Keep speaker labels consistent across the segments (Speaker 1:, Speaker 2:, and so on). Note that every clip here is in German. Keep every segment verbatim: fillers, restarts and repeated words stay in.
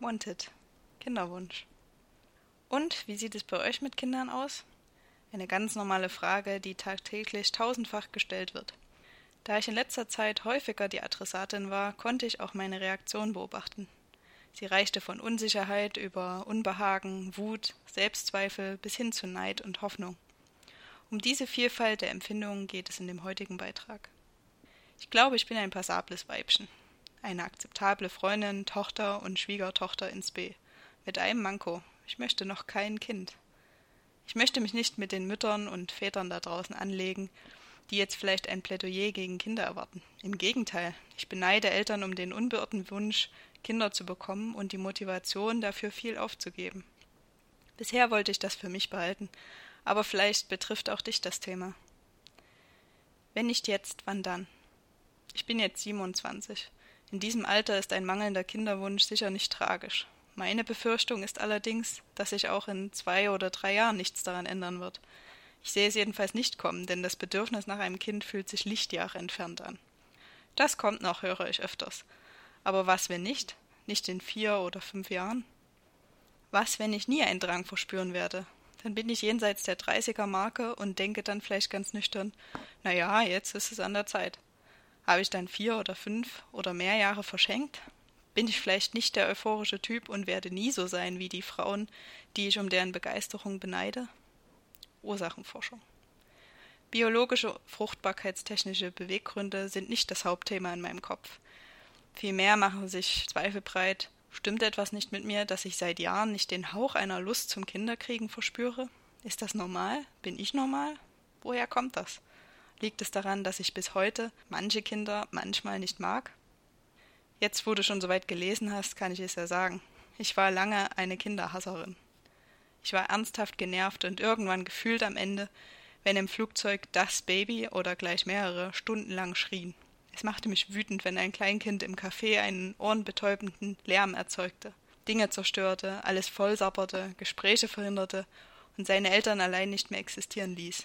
Speaker 1: Wanted. Kinderwunsch. Und wie sieht es bei euch mit Kindern aus? Eine ganz normale Frage, die tagtäglich tausendfach gestellt wird. Da ich in letzter Zeit häufiger die Adressatin war, konnte ich auch meine Reaktion beobachten. Sie reichte von Unsicherheit über Unbehagen, Wut, Selbstzweifel bis hin zu Neid und Hoffnung. Um diese Vielfalt der Empfindungen geht es in dem heutigen Beitrag. Ich glaube, ich bin ein passables Weibchen. Eine akzeptable Freundin, Tochter und Schwiegertochter ins B. Mit einem Manko. Ich möchte noch kein Kind. Ich möchte mich nicht mit den Müttern und Vätern da draußen anlegen, die jetzt vielleicht ein Plädoyer gegen Kinder erwarten. Im Gegenteil, ich beneide Eltern um den unbeirrten Wunsch, Kinder zu bekommen und die Motivation, dafür viel aufzugeben. Bisher wollte ich das für mich behalten, aber vielleicht betrifft auch dich das Thema. Wenn nicht jetzt, wann dann? Ich bin jetzt siebenundzwanzig. In diesem Alter ist ein mangelnder Kinderwunsch sicher nicht tragisch. Meine Befürchtung ist allerdings, dass sich auch in zwei oder drei Jahren nichts daran ändern wird. Ich sehe es jedenfalls nicht kommen, denn das Bedürfnis nach einem Kind fühlt sich Lichtjahre entfernt an. Das kommt noch, höre ich öfters. Aber was, wenn nicht? Nicht in vier oder fünf Jahren? Was, wenn ich nie einen Drang verspüren werde? Dann bin ich jenseits der dreißiger-Marke und denke dann vielleicht ganz nüchtern, naja, jetzt ist es an der Zeit. Habe ich dann vier oder fünf oder mehr Jahre verschenkt? Bin ich vielleicht nicht der euphorische Typ und werde nie so sein wie die Frauen, die ich um deren Begeisterung beneide? Ursachenforschung. Biologische, fruchtbarkeitstechnische Beweggründe sind nicht das Hauptthema in meinem Kopf. Vielmehr machen sich Zweifel breit, stimmt etwas nicht mit mir, dass ich seit Jahren nicht den Hauch einer Lust zum Kinderkriegen verspüre? Ist das normal? Bin ich normal? Woher kommt das? Liegt es daran, dass ich bis heute manche Kinder manchmal nicht mag? Jetzt, wo du schon so weit gelesen hast, kann ich es ja sagen. Ich war lange eine Kinderhasserin. Ich war ernsthaft genervt und irgendwann gefühlt am Ende, wenn im Flugzeug das Baby oder gleich mehrere stundenlang schrien. Es machte mich wütend, wenn ein Kleinkind im Café einen ohrenbetäubenden Lärm erzeugte, Dinge zerstörte, alles vollsabberte, Gespräche verhinderte und seine Eltern allein nicht mehr existieren ließ.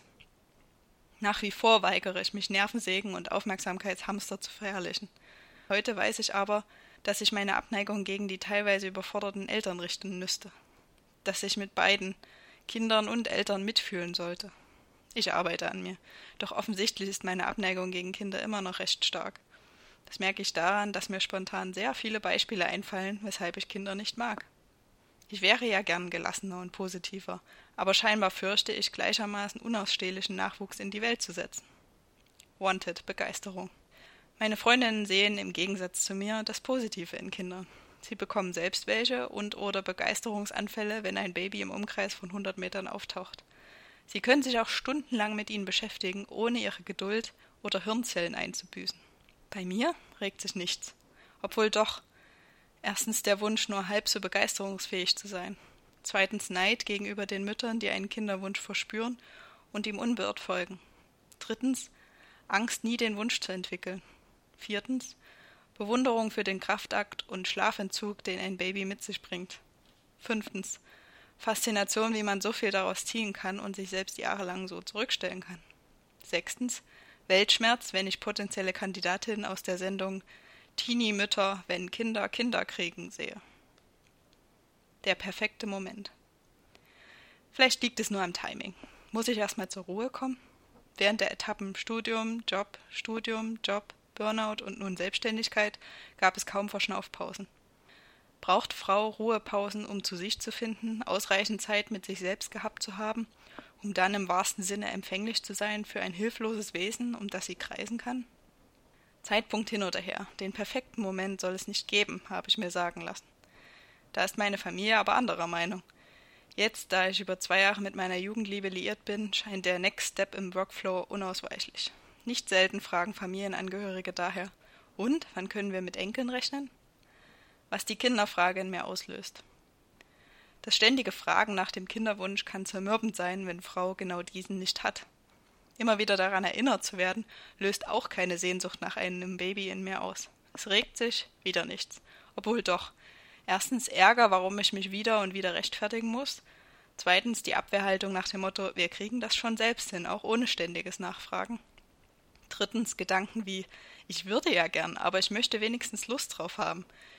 Speaker 1: Nach wie vor weigere ich mich, Nervensägen und Aufmerksamkeitshamster zu verherrlichen. Heute weiß ich aber, dass ich meine Abneigung gegen die teilweise überforderten Eltern richten müsste. Dass ich mit beiden, Kindern und Eltern, mitfühlen sollte. Ich arbeite an mir, doch offensichtlich ist meine Abneigung gegen Kinder immer noch recht stark. Das merke ich daran, dass mir spontan sehr viele Beispiele einfallen, weshalb ich Kinder nicht mag. Ich wäre ja gern gelassener und positiver, aber scheinbar fürchte ich, gleichermaßen unausstehlichen Nachwuchs in die Welt zu setzen. Wanted, Begeisterung. Meine Freundinnen sehen im Gegensatz zu mir das Positive in Kindern. Sie bekommen selbst welche und oder Begeisterungsanfälle, wenn ein Baby im Umkreis von hundert Metern auftaucht. Sie können sich auch stundenlang mit ihnen beschäftigen, ohne ihre Geduld oder Hirnzellen einzubüßen. Bei mir regt sich nichts. Obwohl doch, erstens der Wunsch, nur halb so begeisterungsfähig zu sein. Zweitens Neid gegenüber den Müttern, die einen Kinderwunsch verspüren und ihm unbeirrt folgen. Drittens Angst, nie den Wunsch zu entwickeln. Viertens Bewunderung für den Kraftakt und Schlafentzug, den ein Baby mit sich bringt. Fünftens Faszination, wie man so viel daraus ziehen kann und sich selbst jahrelang so zurückstellen kann. Sechstens Weltschmerz, wenn ich potenzielle Kandidatinnen aus der Sendung Teenie-Mütter, wenn Kinder Kinder kriegen, sehe. Der perfekte Moment. Vielleicht liegt es nur am Timing. Muss ich erstmal zur Ruhe kommen? Während der Etappen Studium, Job, Studium, Job, Burnout und nun Selbstständigkeit gab es kaum Verschnaufpausen. Braucht Frau Ruhepausen, um zu sich zu finden, ausreichend Zeit mit sich selbst gehabt zu haben, um dann im wahrsten Sinne empfänglich zu sein für ein hilfloses Wesen, um das sie kreisen kann? Zeitpunkt hin oder her, den perfekten Moment soll es nicht geben, habe ich mir sagen lassen. Da ist meine Familie aber anderer Meinung. Jetzt, da ich über zwei Jahre mit meiner Jugendliebe liiert bin, scheint der Next Step im Workflow unausweichlich. Nicht selten fragen Familienangehörige daher, und, wann können wir mit Enkeln rechnen? Was die Kinderfrage in mir auslöst. Das ständige Fragen nach dem Kinderwunsch kann zermürbend sein, wenn Frau genau diesen nicht hat. Immer wieder daran erinnert zu werden, löst auch keine Sehnsucht nach einem Baby in mir aus. Es regt sich, wieder nichts. Obwohl doch. Erstens Ärger, warum ich mich wieder und wieder rechtfertigen muss. Zweitens die Abwehrhaltung nach dem Motto, wir kriegen das schon selbst hin, auch ohne ständiges Nachfragen. Drittens Gedanken wie, ich würde ja gern, aber ich möchte wenigstens Lust drauf haben.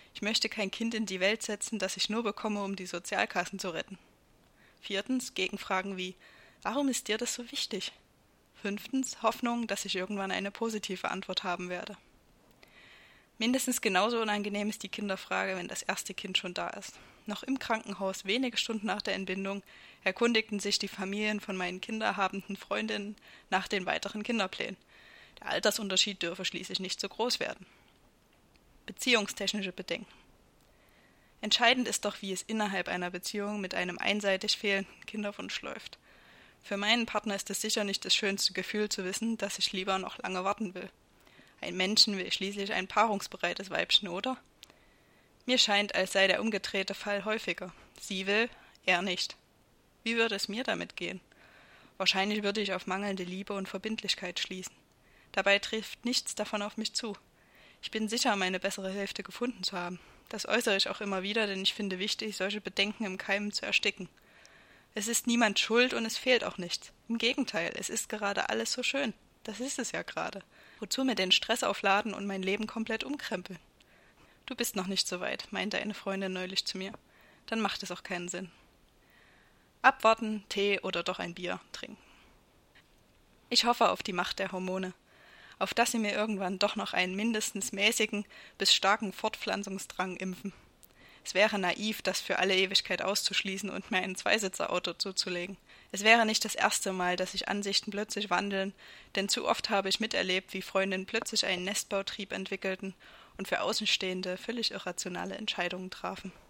Speaker 1: Ich möchte kein Kind in die Welt setzen, das ich nur bekomme, um die Sozialkassen zu retten. Viertens, Gegenfragen wie: Warum ist dir das so wichtig? Fünftens, Hoffnung, dass ich irgendwann eine positive Antwort haben werde. Mindestens genauso unangenehm ist die Kinderfrage, wenn das erste Kind schon da ist. Noch im Krankenhaus, wenige Stunden nach der Entbindung, erkundigten sich die Familien von meinen kinderhabenden Freundinnen nach den weiteren Kinderplänen. Der Altersunterschied dürfe schließlich nicht so groß werden. Beziehungstechnische Bedenken. Entscheidend ist doch, wie es innerhalb einer Beziehung mit einem einseitig fehlenden Kinderwunsch läuft. Für meinen Partner ist es sicher nicht das schönste Gefühl zu wissen, dass ich lieber noch lange warten will. Ein Menschen will schließlich ein paarungsbereites Weibchen, oder? Mir scheint, als sei der umgedrehte Fall häufiger. Sie will, er nicht. Wie würde es mir damit gehen? Wahrscheinlich würde ich auf mangelnde Liebe und Verbindlichkeit schließen. Dabei trifft nichts davon auf mich zu. Ich bin sicher, meine bessere Hälfte gefunden zu haben. Das äußere ich auch immer wieder, denn ich finde wichtig, solche Bedenken im Keimen zu ersticken. Es ist niemand schuld und es fehlt auch nichts. Im Gegenteil, es ist gerade alles so schön. Das ist es ja gerade. Wozu mir den Stress aufladen und mein Leben komplett umkrempeln? Du bist noch nicht so weit, meinte eine Freundin neulich zu mir. Dann macht es auch keinen Sinn. Abwarten, Tee oder doch ein Bier trinken. Ich hoffe auf die Macht der Hormone, auf dass sie mir irgendwann doch noch einen mindestens mäßigen bis starken Fortpflanzungsdrang impfen. Es wäre naiv, das für alle Ewigkeit auszuschließen und mir ein Zweisitzerauto zuzulegen. Es wäre nicht das erste Mal, dass sich Ansichten plötzlich wandeln, denn zu oft habe ich miterlebt, wie Freundinnen plötzlich einen Nestbautrieb entwickelten und für Außenstehende völlig irrationale Entscheidungen trafen.